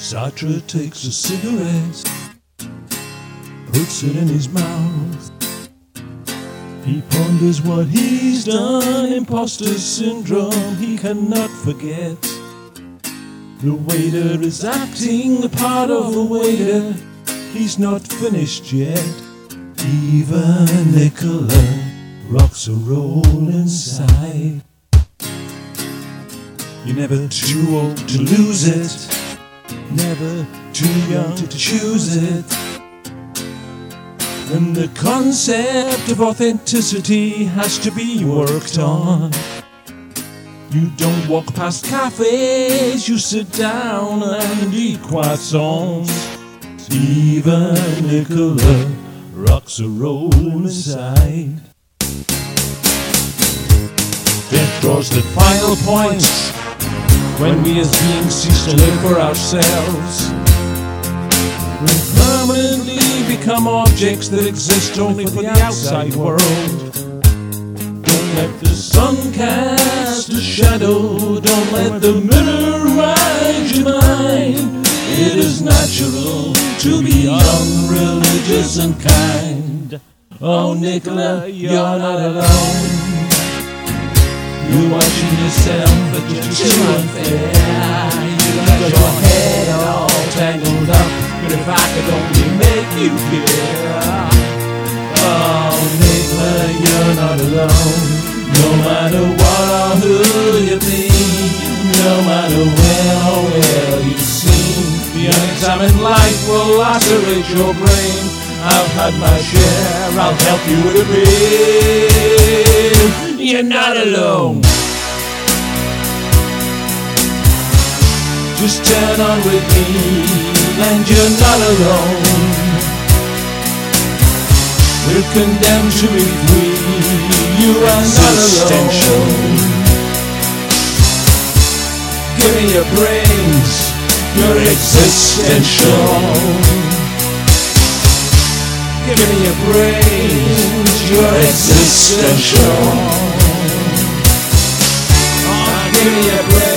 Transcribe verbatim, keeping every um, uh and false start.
Sartre takes a cigarette, puts it in his mouth. He ponders what he's done, imposter syndrome he cannot forget. The waiter is acting the part of a waiter, he's not finished yet. Even Nicola rocks a roll inside. You're never too old to lose it, never too young to choose it. And the concept of authenticity has to be worked on. You don't walk past cafes, you sit down and eat croissants. Even Nicola rocks a roll inside. Death draws the final point when we as beings cease to live for ourselves. We permanently become objects that exist only for the outside world. Don't let the sun cast a shadow, don't let the mirror ride your mind. It is natural to be unreligious and kind. Oh Nicola, you're not alone. You're watching yourself, but you're too unfair. You got your head all tangled up, but if I could only make you clear. Oh Nicola, you're not alone. No matter what or who you be, no matter when or where you've seen, the unexamined life will lacerate your brain. I've had my share, I'll help you with a pain. You're not alone. Just turn on with me, and you're not alone. We're condemned to be free, you are not alone. Give me your brains, your existential. Give me your brains, your existential. Oh, give me your brains.